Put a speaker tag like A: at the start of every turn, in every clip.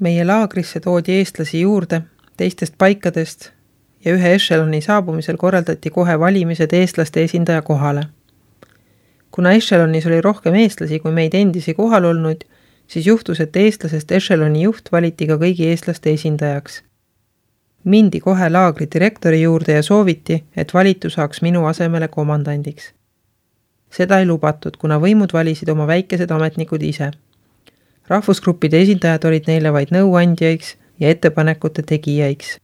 A: Meie laagrisse toodi eestlasi juurde teistest paikadest ja ühe ešeloni saabumisel korraldati kohe valimised eestlaste esindaja kohale. Kuna ešelonis oli rohkem eestlasi kui meid endisi kohal olnud, siis juhtus, et eestlasest ešeloni juht valiti ka kõigi eestlaste esindajaks. Mindi kohe laagri direktori juurde ja sooviti, et valitu saaks minu asemele komandandiks. Seda ei lubatud, kuna võimud valisid oma väikesed ametnikud ise. Rahvusgruppide esindajad olid neile vaid nõuandjaiks ja ettepanekute tegijaiks.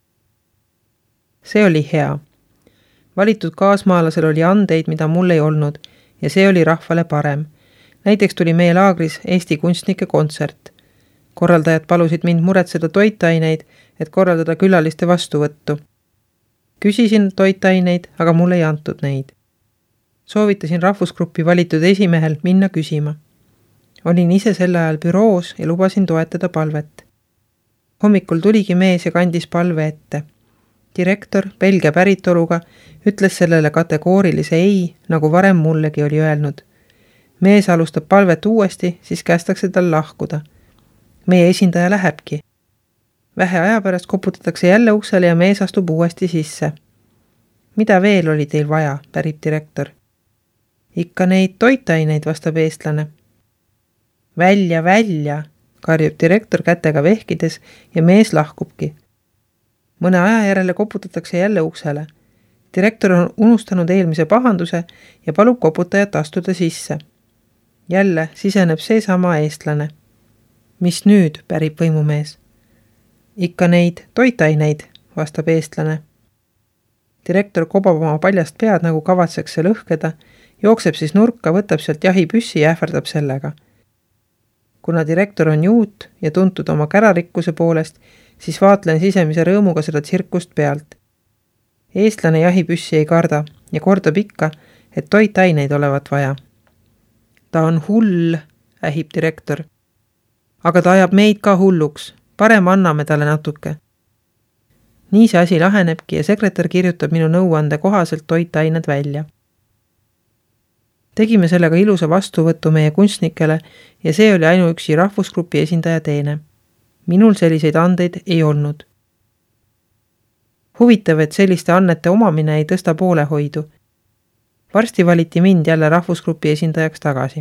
A: See oli hea. Valitud kaasmaalasel oli andeid, mida mul ei olnud, ja see oli rahvale parem. Näiteks tuli meie laagris Eesti kunstnike kontsert. Korraldajad palusid mind muretseda toitaineid, et korraldada külaliste vastuvõttu. Küsisin toitaineid, aga mul ei antud neid. Soovitasin rahvusgruppi valitud esimehel minna küsima. Olin ise sel ajal büroos ja lubasin toetada palvet. Hommikul tuligi mees ja kandis palve ette. Direktor, Belgia päritoluga, ütles sellele kategoorilise ei, nagu varem mullegi oli öelnud. Mees alustab palvet uuesti, siis kästakse tal lahkuda. Meie esindaja lähebki. Vähe aja pärast koputatakse jälle uksele ja mees astub uuesti sisse. Mida veel oli teil vaja, pärib direktor? Ikka neid toitaineid, vastab eestlane. Välja, välja, karjub direktor kätega vehkides ja mees lahkubki. Mõne aja järele koputatakse jälle uksele. Direktor on unustanud eelmise pahanduse ja palub koputajat astuda sisse. Jälle siseneb seesama eestlane. Mis nüüd, pärib võimumees? Ikka neid toitaineid, vastab eestlane. Direktor kobab oma paljast pead, nagu kavatseks see lõhkeda, jookseb siis nurka, võtab sealt jahipüssi ja ähvardab sellega. Kuna direktor on juut ja tuntud oma kärarikkuse poolest, siis vaatlen sisemise rõõmuga seda tsirkust pealt. Eestlane jahipüssi ei karda ja kordab ikka, et toitaineid olevat vaja. Ta on hull, ähib direktor. Aga ta ajab meid ka hulluks. Parem anname talle natuke. Nii see asi lahenebki ja sekretär kirjutab minu nõuande kohaselt toitained välja. Tegime sellega ilusa vastuvõttu meie kunstnikele ja see oli ainuüksi rahvusgrupi esindaja teene. Minul selliseid andeid ei olnud. Huvitav, et selliste annete omamine ei tõsta poolehoidu. Varsti valiti mind jälle rahvusgrupi esindajaks tagasi.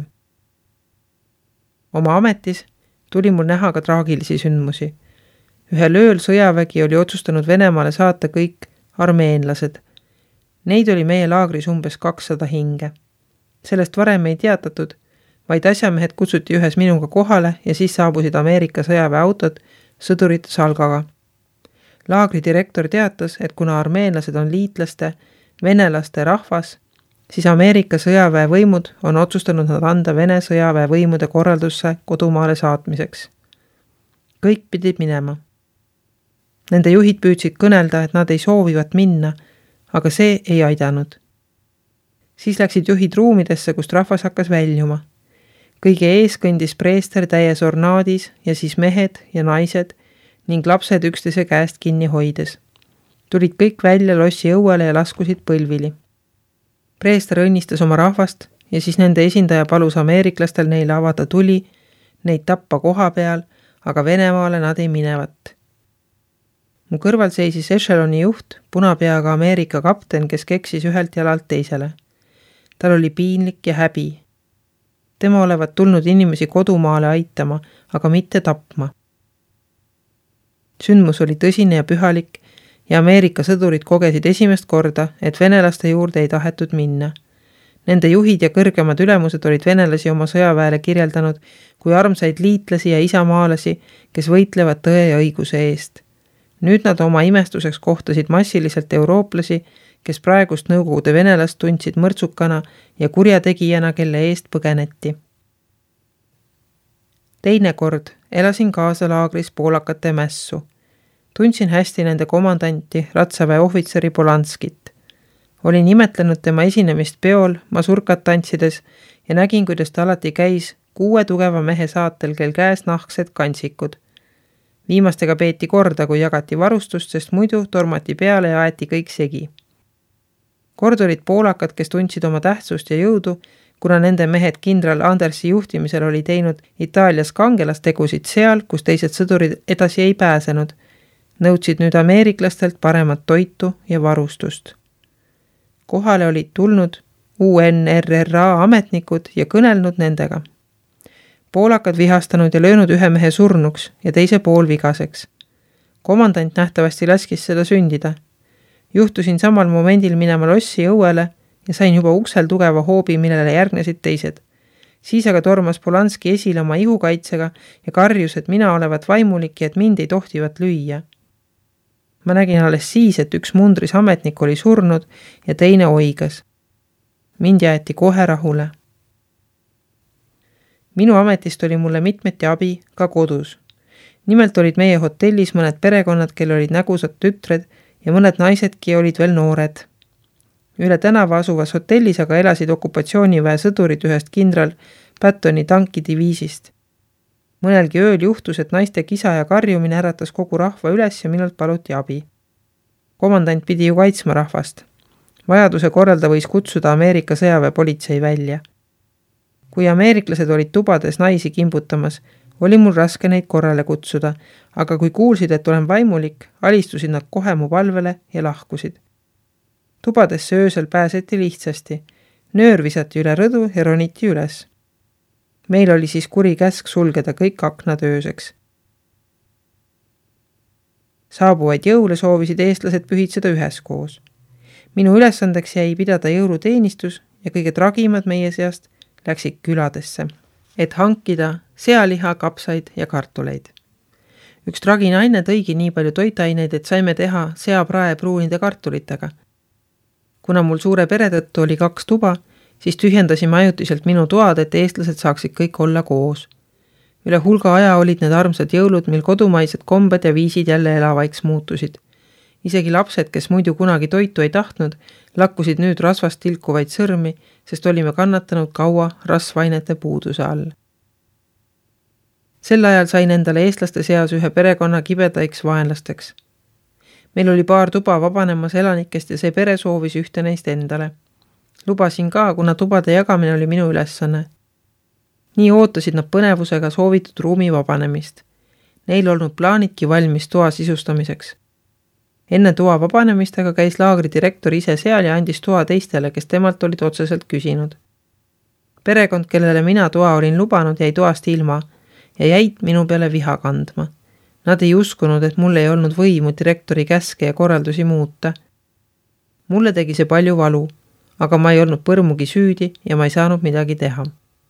A: Oma ametis tuli mul näha ka traagilisi sündmusi. Ühel ööl sõjavägi oli otsustanud Venemaale saata kõik armeenlased. Neid oli meie laagris umbes 200 hinge. Sellest varem ei teatatud, vaid asjamehed kutsuti ühes minuga kohale ja siis saabusid Ameerika sõjaväeautod sõdurite salgaga. Laagri direktor teatas, et kuna armeenlased on liitlaste, venelaste rahvas, siis Ameerika sõjaväevõimud on otsustanud nad anda Vene sõjaväevõimude korraldusse kodumaale saatmiseks. Kõik pidid minema. Nende juhid püüdsid kõnelda, et nad ei soovivat minna, aga see ei aidanud. Siis läksid juhid ruumidesse, kust rahvas hakkas väljuma. Kõige ees kõndis preester täies ornaadis ja siis mehed ja naised ning lapsed üksteise käest kinni hoides. Tulid kõik välja lossi õuele ja laskusid põlvili. Preester õnnistas oma rahvast ja siis nende esindaja palus ameeriklastel neile avada tuli, neid tappa koha peal, aga Venemaale nad ei minevat. Mu kõrval seisis ešeloni juht, punapeaga Ameerika kapten, kes keksis ühelt jalalt teisele. Tal oli piinlik ja häbi. Tema olevat tulnud inimesi kodumaale aitama, aga mitte tapma. Sündmus oli tõsine ja pühalik ja Ameerika sõdurid kogesid esimest korda, et venelaste juurde ei tahetud minna. Nende juhid ja kõrgemad ülemused olid venelasi oma sõjaväele kirjeldanud kui armsaid liitlasi ja isamaalasi, kes võitlevad tõe ja õiguse eest. Nüüd nad oma imestuseks kohtasid massiliselt eurooplasi, kes praegust Nõukogude venelast tundsid mõrtsukana ja kurjategijana, kelle eest põgeneti. Teine kord elasin kaasa laagris poolakate mässu. Tundsin hästi nende komandanti, ratsaväe ohvitseri Polanskit. Olin imetlenud tema esinemist peol, masurkat tantsides ja nägin, kuidas ta alati käis 6 tugeva mehe saatel, kel käes nahksed kantsikud. Viimastega peeti korda, kui jagati varustust, sest muidu tormati peale ja aeti kõik segi. Kord olid poolakad, kes tundsid oma tähtsust ja jõudu, kuna nende mehed kindral Andersi juhtimisel oli teinud Itaalias kangelastegusid seal, kus teised sõdurid edasi ei pääsenud, nõudsid nüüd ameeriklastelt paremat toitu ja varustust. Kohale olid tulnud UNRRA ametnikud ja kõnelnud nendega. Poolakad vihastanud ja löönud ühe mehe surnuks ja teise poolvigaseks. Komandant nähtavasti laskis seda sündida. Juhtusin samal momendil minema lossi õuele ja sain juba uksel tugeva hoobi, millele järgnesid teised. Siis aga tormas Polanski esile oma ihukaitsega ja karjus, et mina olevat vaimulik ja et mind ei tohtivat lüüa. Ma nägin alles siis, et üks mundris ametnik oli surnud ja teine oigas. Mind jäeti kohe rahule. Minu ametist oli mulle mitmeti abi ka kodus. Nimelt olid meie hotellis mõned perekonnad, kel olid nägusad tütred ja mõned naisedki olid veel noored. Üle tänava asuvas hotellis aga elasid okupatsiooniväe sõdurid ühest kindral Pattoni tankidiviisist. Mõnelgi ööl juhtus, et naiste kisa ja karjumine äratas kogu rahva üles ja minult paluti abi. Komandant pidi ju kaitsma rahvast. Vajaduse korralda võis kutsuda Ameerika sõjaväepolitsei välja. Kui ameeriklased olid tubades naisi kimbutamas, oli mul raske neid korrale kutsuda, aga kui kuulsid, et olen vaimulik, alistusid nad kohe mu palvele ja lahkusid. Tubadesse öösel pääseti lihtsasti. Nöör visati üle rõdu ja roniti üles. Meil oli siis kuri käsk sulgeda kõik aknad ööseks. Saabuvaid jõule soovisid eestlased pühitseda üheskoos. Minu ülesandeks jäi pidada jõuluteenistus ja kõige tragimad meie seast läksid küladesse, et hankida sealiha, kapsaid ja kartuleid. Üks traginaine tõigi nii palju toitaineid, et saime teha seaprae pruunide kartulitega. Kuna mul suure pere tõttu oli 2 tuba, siis tühjendasime ajutiselt minu toad, et eestlased saaksid kõik olla koos. Üle hulga aja olid need armsad jõulud, mil kodumaised kombed ja viisid jälle elavaiks muutusid. Isegi lapsed, kes muidu kunagi toitu ei tahtnud, lakkusid nüüd rasvast tilkuvaid sõrmi, sest olime kannatanud kaua rasvainete puuduse all. Sel ajal sain endale eestlaste seas ühe perekonna kibedaiks vaenlasteks. Meil oli paar tuba vabanemas elanikest ja see pere soovis ühte neist endale. Lubasin ka, kuna tubade jagamine oli minu ülesanne. Nii ootasid nad põnevusega soovitud ruumi vabanemist. Neil olnud plaanidki valmis toa sisustamiseks. Enne toa vabanemist aga käis laagri direktor ise seal ja andis toa teistele, kes temalt olid otseselt küsinud. Perekond, kellele mina toa olin lubanud, jäi toast ilma ja jäid minu peale viha kandma. Nad ei uskunud, et mul ei olnud võimu direktori käske ja korraldusi muuta. Mulle tegi see palju valu, aga ma ei olnud põrmugi süüdi ja ma ei saanud midagi teha.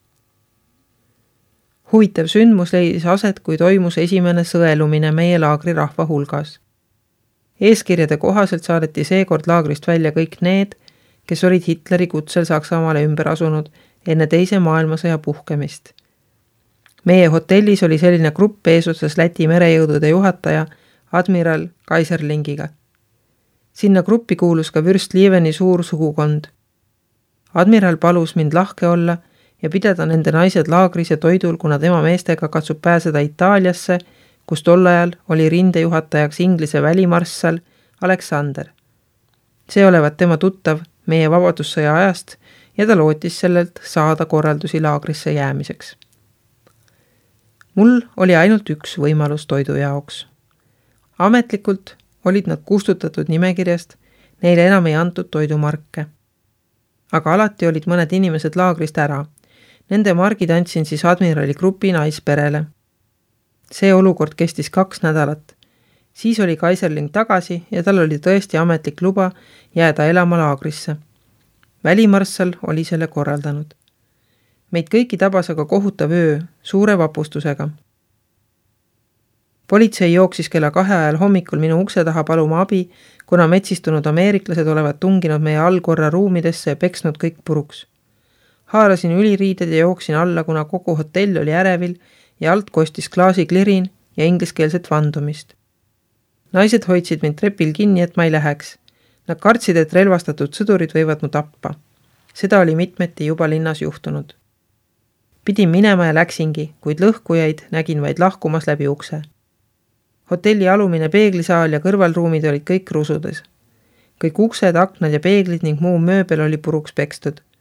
A: Huvitav sündmus leidis aset, kui toimus esimene sõelumine meie laagri rahva hulgas. Eeskirjade kohaselt saadeti seekord laagrist välja kõik need, kes olid Hitleri kutsel Saksamaale ümber asunud enne teise maailmasõja puhkemist. Meie hotellis oli selline grupp eesotsas Läti merejõudude juhataja admiral Kaiserlingiga. Sinna gruppi kuulus ka vürst Lieveni suur sugukond. Admiral palus mind lahke olla ja pidada nende naised laagris ja toidul, kuna tema meestega katsub pääseda Itaaliasse, kus tol ajal oli rindejuhatajaks Inglise välimarssal Alexander. See olevat tema tuttav meie vabadussõja ajast ja ta lootis sellelt saada korraldusi laagrisse jäämiseks. Mul oli ainult üks võimalus toidu jaoks. Ametlikult olid nad kustutatud nimekirjast, neile enam ei antud toidumarke. Aga alati olid mõned inimesed laagrist ära. Nende margid andsin siis admirali grupi naisperele. See olukord kestis 2 nädalat. Siis oli Kaiserling tagasi ja tal oli tõesti ametlik luba jääda elama laagrisse. Välimarssal oli selle korraldanud. Meid kõiki tabas aga kohutav öö, suure vapustusega. Politsei jooksis kella 2 ajal hommikul minu ukse taha paluma abi, kuna metsistunud ameeriklased olevat tunginud meie allkorra ruumidesse ja peksnud kõik puruks. Haarasin üliriided ja jooksin alla, kuna kogu hotell oli ärevil ja alt kostis klaasiklirин ja ingliskeelset vandumist. Naised hoidsid mind trepil kinni, et ma ei läheks. Nad kartsid, et relvastatud sõdurid võivad mu tappa. Seda oli mitmeti juba linnas juhtunud. Pidin minema ja läksingi, kuid lõhkujaid nägin vaid lahkumas läbi ukse. Hotelli alumine peeglisaal ja kõrvalruumid olid kõik rusudes. Kõik uksed, aknad ja peeglid ning muu mööbel oli puruks pekstud.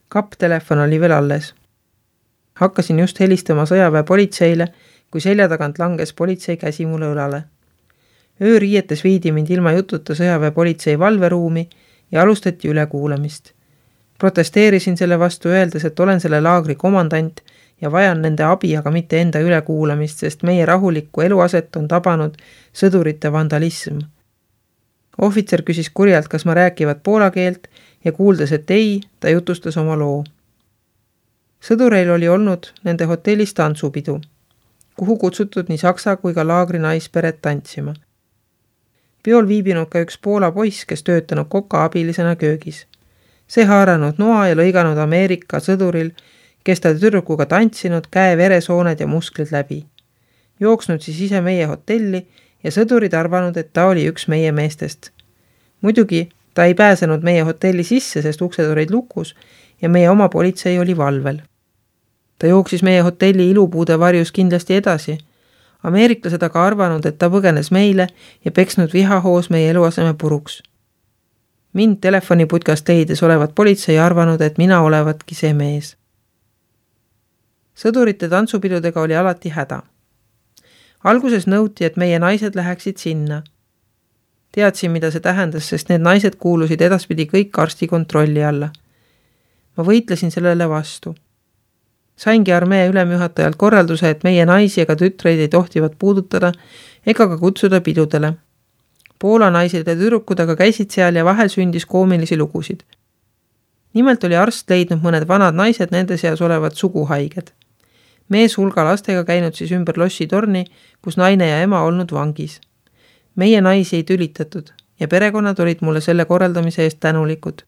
A: Kapptelefon oli veel alles. Hakkasin just helistama sõjaväepolitseile, kui selja tagant langes politsei käsi mulle õlale. Ööriietes viidi mind ilma jututa sõjaväepolitsei valveruumi ja alustati ülekuulamist. Protesteerisin selle vastu öeldes, et olen selle laagri komandant ja vajan nende abi, aga mitte enda ülekuulamist, sest meie rahulikku eluaset on tabanud sõdurite vandalism. Ohvitser küsis kurjalt, kas ma rääkivad poola keelt ja kuuldes, et ei, ta jutustas oma loo. Sõdureil oli olnud nende hotellis tantsupidu, kuhu kutsutud nii saksa kui ka laagri naisperet tantsima. Peol viibinud ka üks Poola poiss, kes töötanud kokaabilisena köögis. See haaranud noa ja lõiganud Ameerika sõduril, kes ta tüdrukuga tantsinud, käe veresooned ja musklid läbi. Jooksnud siis ise meie hotelli ja sõdurid arvanud, et ta oli üks meie meestest. Muidugi ta ei pääsenud meie hotelli sisse, sest uksed olid lukus ja meie oma politsei oli valvel. Ta jooksis meie hotelli ilupuude varjus kindlasti edasi. Ameeriklased aga arvanud, et ta põgenes meile ja peksnud vihahoos meie eluaseme puruks. Mind telefoniputkast leides olevat politsei arvanud, et mina olevatki see mees. Sõdurite tantsupidudega oli alati häda. Alguses nõuti, et meie naised läheksid sinna. Teadsin, mida see tähendas, sest need naised kuulusid edaspidi kõik arsti kontrolli alla. Ma võitlesin sellele vastu. Saingi armee ülemjuhatajalt korralduse, et meie naisi ega tütreid ei tohtivat puudutada ega ka kutsuda pidudele. Poola naised ja tüdrukud aga käisid seal ja vahel sündis koomilisi lugusid. Nimelt oli arst leidnud mõned vanad naised nende seas olevad suguhaiged. Mees hulga lastega käinud siis ümber lossitorni, kus naine ja ema olnud vangis. Meie naisi ei tülitatud ja perekonnad olid mulle selle korraldamise eest tänulikud.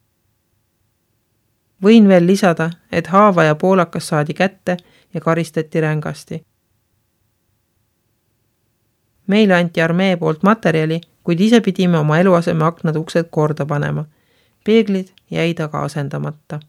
A: Võin veel lisada, et haava ja poolakas saadi kätte ja karistati rängasti. Meile anti armee poolt materjali, kuid ise pidime oma eluaseme aknad uksed korda panema. Peeglid jäid aga asendamata.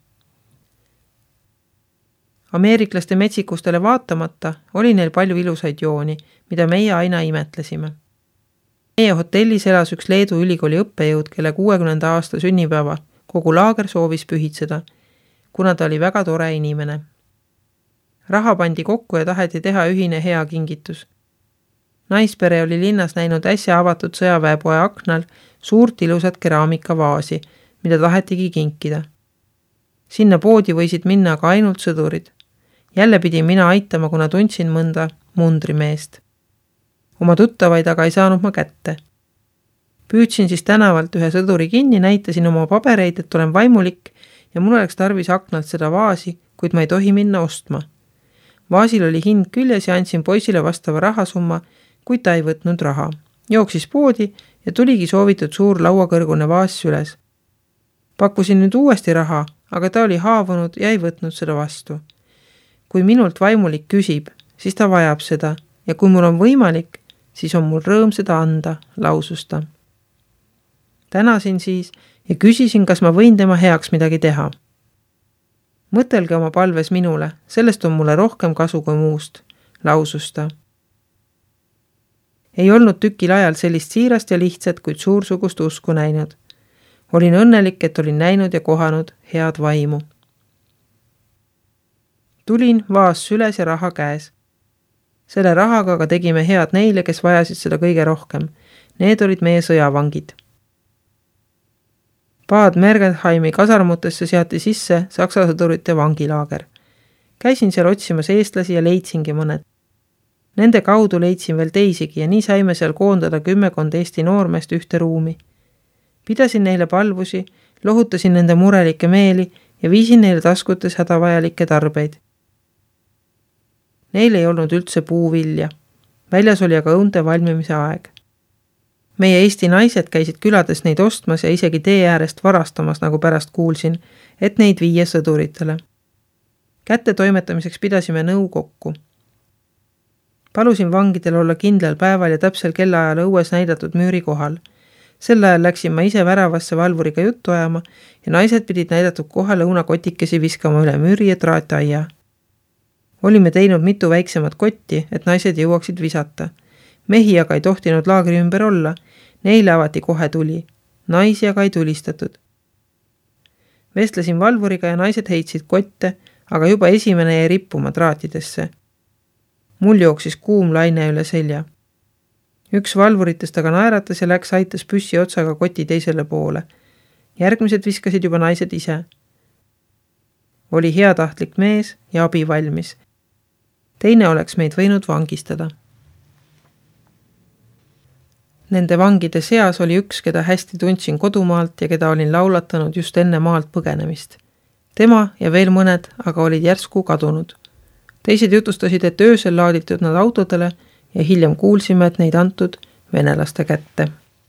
A: Ameeriklaste metsikustele vaatamata oli neil palju ilusaid jooni, mida meie aina imetlesime. Meie hotellis elas üks Leedu ülikooli õppejõud, kelle 60. aasta sünnipäeva kogu laager soovis pühitseda, kuna ta oli väga tore inimene. Raha pandi kokku ja taheti teha ühine hea kingitus. Naispere oli linnas näinud äsja avatud sõjaväepoe aknal suurt ilusat keraamikavaasi, mida tahetigi kinkida. Sinna poodi võisid minna aga ainult sõdurid. Jälle pidin mina aitama, kuna tundsin mõnda mundrimeest. Oma tuttavaid aga ei saanud ma kätte. Püüdsin siis tänavalt ühe sõduri kinni, näitasin oma pabereid, et olen vaimulik ja mul oleks tarvis aknalt seda vaasi, kuid ma ei tohi minna ostma. Vaasil oli hind küljes ja andsin poisile vastava rahasumma, kuid ta ei võtnud raha. Jooksis poodi ja tuligi soovitud suur lauakõrgune vaas süles. Pakkusin nüüd uuesti raha, aga ta oli haavunud ja ei võtnud seda vastu. Kui minult vaimulik küsib, siis ta vajab seda ja kui mul on võimalik, siis on mul rõõm seda anda, lausus ta. Tänasin siis ja küsisin, kas ma võin tema heaks midagi teha. Mõtelge oma palves minule, sellest on mulle rohkem kasu kui muust, lausus ta. Ei olnud tükil ajal sellist siirast ja lihtsat, kuid suursugust usku näinud. Olin õnnelik, et olin näinud ja kohanud head vaimu. Tulin vaas süles ja raha käes. Selle rahaga aga tegime head neile, kes vajasid seda kõige rohkem. Need olid meie sõjavangid. Bad Mergenheimi kasarmutesse seati sisse saksa sõdurite vangilaager. Käisin seal otsimas eestlasi ja leidsingi mõned. Nende kaudu leidsin veel teisigi ja nii saime seal koondada 10 Eesti noormeest ühte ruumi. Pidasin neile palvusi, lohutasin nende murelikke meeli ja viisin neile taskutes hädavajalikke tarbeid. Neil ei olnud üldse puuvilja. Väljas oli aga õunte valmimise aeg. Meie Eesti naised käisid külades neid ostmas ja isegi tee äärest varastamas, nagu pärast kuulsin, et neid viia sõduritele. Kätte toimetamiseks pidasime nõu kokku. Palusin vangidel olla kindlal päeval ja täpsel kellaajal õues näidatud müüri kohal. Sel ajal läksin ma ise väravasse valvuriga juttu ajama ja naised pidid näidatud kohal õunakotikesi viskama üle müüri ja traataia. Olime teinud mitu väiksemat kotti, et naised jõuaksid visata. Mehi aga ei tohtinud laagri ümber olla, neile avati kohe tuli. Naisi aga ei tulistatud. Vestlesin valvuriga ja naised heitsid kotte, aga juba esimene jäi rippuma traatidesse. Mul jooksis kuum laine üle selja. Üks valvuritest aga naeratas ja läks aitas püssi otsaga koti teisele poole. Järgmised viskasid juba naised ise. Oli heatahtlik mees ja abi valmis. Teine oleks meid võinud vangistada. Nende vangide seas oli üks, keda hästi tundsin kodumaalt ja keda olin laulatanud just enne maalt põgenemist. Tema ja veel mõned aga olid järsku kadunud. Teised jutustasid, et öösel laaditud nad autodele ja hiljem kuulsime, et neid antud venelaste kätte.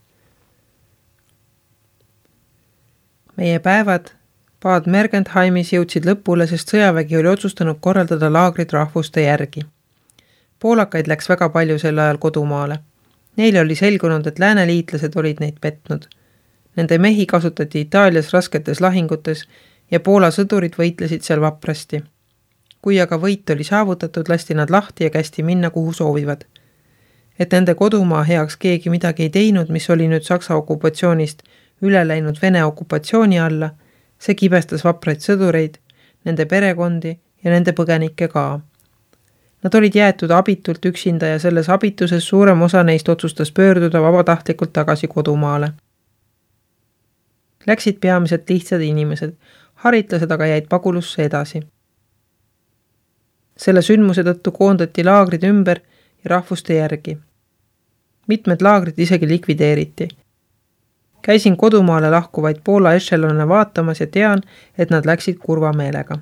A: Meie päevad Bad Mergentheimis jõudsid lõpule, sest sõjavägi oli otsustanud korraldada laagrid rahvuste järgi. Poolakaid läks väga palju sel ajal kodumaale. Neile oli selgunud, et lääneliitlased olid neid petnud. Nende mehi kasutati Itaalias rasketes lahingutes ja Poola sõdurid võitlesid seal vaprasti. Kui aga võit oli saavutatud, lasti nad lahti ja kästi minna, kuhu soovivad. Et nende kodumaa heaks keegi midagi ei teinud, mis oli nüüd Saksa okupatsioonist üle läinud Vene okupatsiooni alla, see kibestas vapraid sõdureid, nende perekondi ja nende põgenikke ka. Nad olid jäetud abitult üksinda ja selles abituses suurem osa neist otsustas pöörduda vabatahtlikult tagasi kodumaale. Läksid peamiselt lihtsad inimesed, haritlased aga jäid pagulusse edasi. Selle sündmuse tõttu koondati laagrid ümber ja rahvuste järgi. Mitmed laagrid isegi likvideeriti. Käisin kodumaale lahkuvaid Poola ešelone vaatamas ja tean, et nad läksid kurva meelega.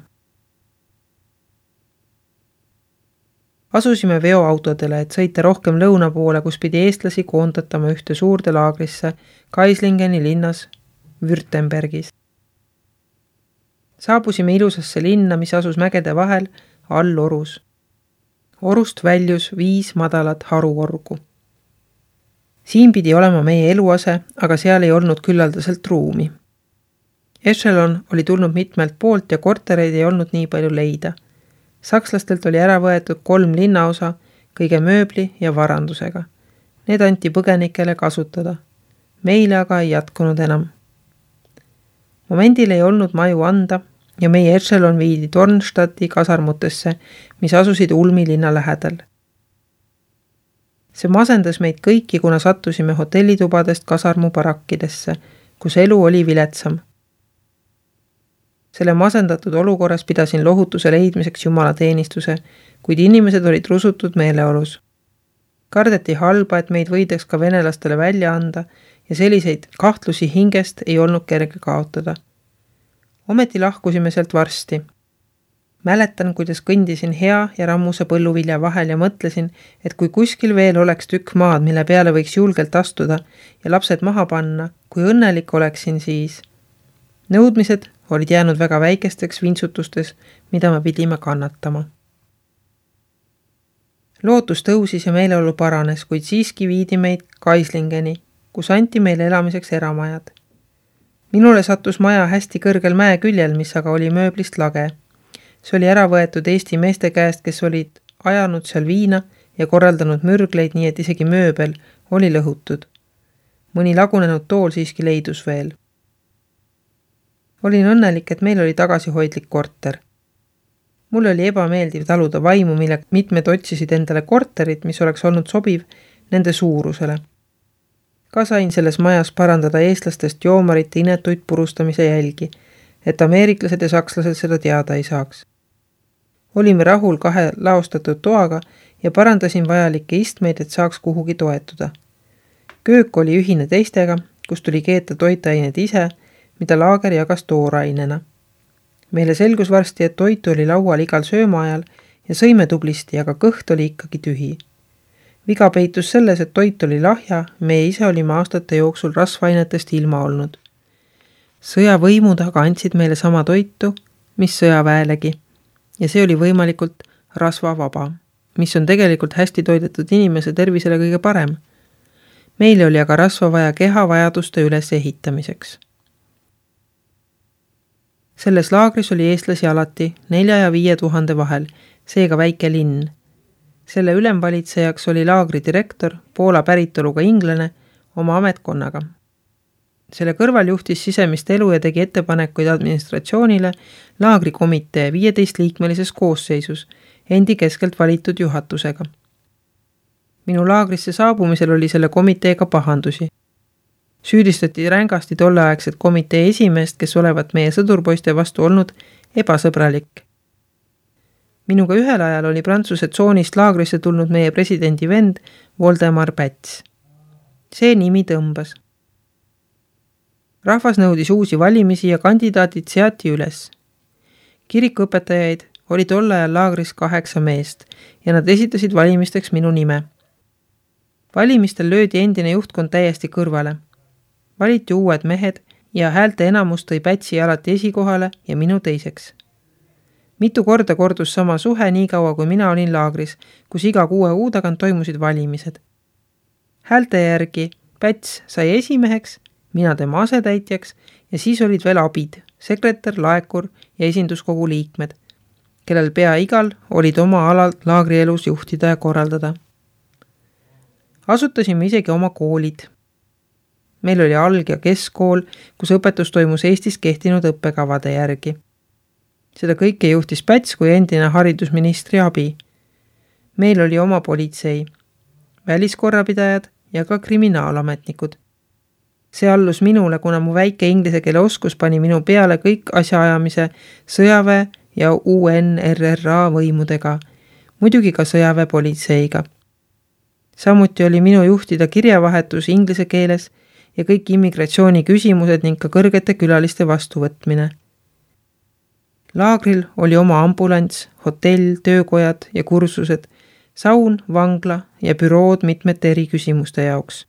A: Asusime veoautodele, et sõita rohkem lõuna poole, kus pidi eestlasi koondatama ühte suurde laagrisse Kaislingeni linnas Württembergis. Saabusime ilusasse linna, mis asus mägede vahel all orus. Orust väljus 5 madalat haruorgu. Siin pidi olema meie eluase, aga seal ei olnud küllaldaselt ruumi. Echelon oli tulnud mitmelt poolt ja kortereid ei olnud nii palju leida. Sakslastelt oli ära võetud 3 linnaosa kõige mööbli ja varandusega. Need anti põgenikele kasutada. Meile aga ei jatkunud enam. Momendil ei olnud maju anda ja meie Echelon viidi Tornstadti kasarmutesse, mis asusid Ulmi linna lähedal. See masendas meid kõiki, kuna sattusime hotellitubadest kasarmu barakkidesse, kus elu oli viletsam. Selle masendatud olukorras pidasin lohutuse leidmiseks jumalateenistuse, kuid inimesed olid rusutud meeleolus. Kardeti halba, et meid võidaks ka venelastele välja anda ja selliseid kahtlusi hingest ei olnud kerge kaotada. Ometi lahkusime sealt varsti. Mäletan, kuidas kõndisin hea ja rammuse põlluvilja vahel ja mõtlesin, et kui kuskil veel oleks tükk maad, mille peale võiks julgelt astuda ja lapsed maha panna, kui õnnelik oleksin siis. Nõudmised olid jäänud väga väikesteks vintsutustes, mida me pidime kannatama. Lootus tõusis ja meeleolu paranes, kuid siiski viidi meid Kaislingeni, kus anti meile elamiseks eramajad. Minule sattus maja hästi kõrgel mäe küljel, mis aga oli mööblist lage. See oli ära võetud Eesti meeste käest, kes olid ajanud seal viina ja korraldanud mürgleid, nii et isegi mööbel oli lõhutud. Mõni lagunenud tool siiski leidus veel. Olin õnnelik, et meil oli tagasihoidlik korter. Mul oli ebameeldiv taluda vaimu, mille mitmed otsisid endale korterit, mis oleks olnud sobiv nende suurusele. Ka sain selles majas parandada eestlastest joomarite inetuid purustamise jälgi, et ameeriklased ja sakslased seda teada ei saaks. Olime rahul 2 laostatud toaga ja parandasin vajalikke istmeid, et saaks kuhugi toetuda. Köök oli ühine teistega, kus tuli keeta toitained ise, mida laager jagas toorainena. Meile selgus varsti, et toitu oli laual igal söömaajal ja sõime tublisti, aga kõht oli ikkagi tühi. Viga peitus selles, et toit oli lahja, meie ise olime aastate jooksul rasvainetest ilma olnud. Sõjavõimud aga andsid meile sama toitu, mis sõjaväelegi, ja see oli võimalikult rasvavaba, mis on tegelikult hästi toidetud inimese tervisele kõige parem. Meile oli aga rasva vaja keha vajaduste üles ehitamiseks. Selles laagris oli eestlasi alati 4 ja 5 tuhande vahel, seega väike linn. Selle ülemvalitsejaks oli laagri direktor, Poola päritoluga inglane, oma ametkonnaga. Selle kõrval juhtis sisemist elu ja tegi ettepanekuid administratsioonile laagrikomitee 15-liikmelises koosseisus, endi keskelt valitud juhatusega. Minu laagrisse saabumisel oli selle komiteega pahandusi. Süüdistati rängasti tolleaegset komitee esimeest, kes olevat meie sõdurpoiste vastu olnud ebasõbralik. Minuga ühel ajal oli Prantsuse tsoonist laagrisse tulnud meie presidendi vend Voldemar Päts. See nimi tõmbas. Rahvas nõudis uusi valimisi ja kandidaadid seati üles. Kirikuõpetajaid oli tol ajal laagris 8 meest ja nad esitasid valimisteks minu nime. Valimistel löödi endine juhtkond täiesti kõrvale. Valiti uued mehed ja häälte enamus tõi Pätsi alati esikohale ja minu teiseks. Mitu korda kordus sama suhe nii kaua, kui mina olin laagris, kus iga 6 kuu tagant toimusid valimised. Häälte järgi Päts sai esimeheks, mina tema asetäitjaks ja siis olid veel abid, sekretär, laekur ja esinduskogu liikmed, kellel pea igal olid oma alalt laagrielus juhtida ja korraldada. Asutasime isegi oma koolid. Meil oli alg- ja keskkool, kus õpetus toimus Eestis kehtinud õppekavade järgi. Seda kõike juhtis Päts kui endine haridusministri abi. Meil oli oma politsei, väliskorrapidajad ja ka kriminaalametnikud. See allus minule, kuna mu väike inglise keele oskus pani minu peale kõik asjaajamise sõjaväe ja UNRRA võimudega, muidugi ka sõjaväepolitseiga. Samuti oli minu juhtida kirjavahetus inglise keeles ja kõik immigratsiooni küsimused ning ka kõrgete külaliste vastuvõtmine. Laagril oli oma ambulants, hotell, töökojad ja kursused, saun, vangla ja bürood mitmete eri küsimuste jaoks.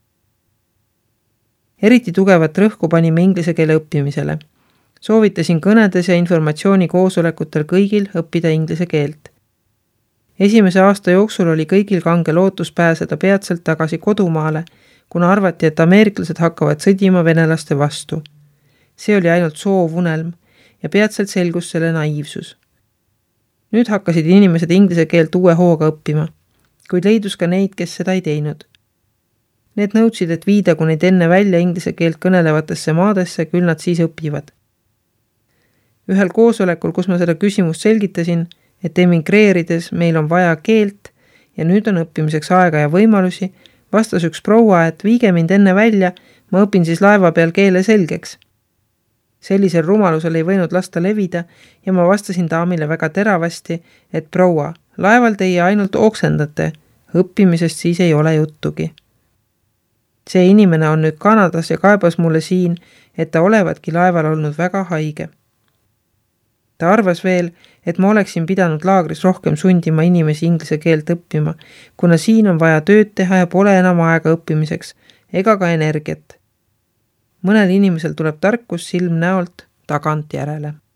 A: Eriti tugevat rõhku panime inglise keele õppimisele. Soovitasin kõnedes ja informatsiooni koosolekutel kõigil õppida inglise keelt. Esimese aasta jooksul oli kõigil kange lootus pääseda peatselt tagasi kodumaale, kuna arvati, et ameeriklased hakkavad sõdima venelaste vastu. See oli ainult soovunelm ja peatselt selgus selle naiivsus. Nüüd hakkasid inimesed inglise keelt uue hooga õppima, kuid leidus ka neid, kes seda ei teinud. Need nõudsid, et viidagu neid enne välja inglise keelt kõnelevatesse maadesse, küll nad siis õpivad. Ühel koosolekul, kus ma seda küsimust selgitasin, et emigreerides meil on vaja keelt ja nüüd on õppimiseks aega ja võimalusi, vastas üks proua, et viige mind enne välja, ma õpin siis laeva peal keele selgeks. Sellisel rumalusel ei võinud lasta levida ja ma vastasin daamile väga teravasti, et proua, laeval teie ainult oksendate, õppimisest siis ei ole juttugi. See inimene on nüüd Kanadas ja kaebas mulle siin, et ta olevatki laeval olnud väga haige. Ta arvas veel, et ma oleksin pidanud laagris rohkem sundima inimesi inglise keelt õppima, kuna siin on vaja tööd teha ja pole enam aega õppimiseks ega ka energiat. Mõnel inimesel tuleb tarkus silm näolt tagant järele.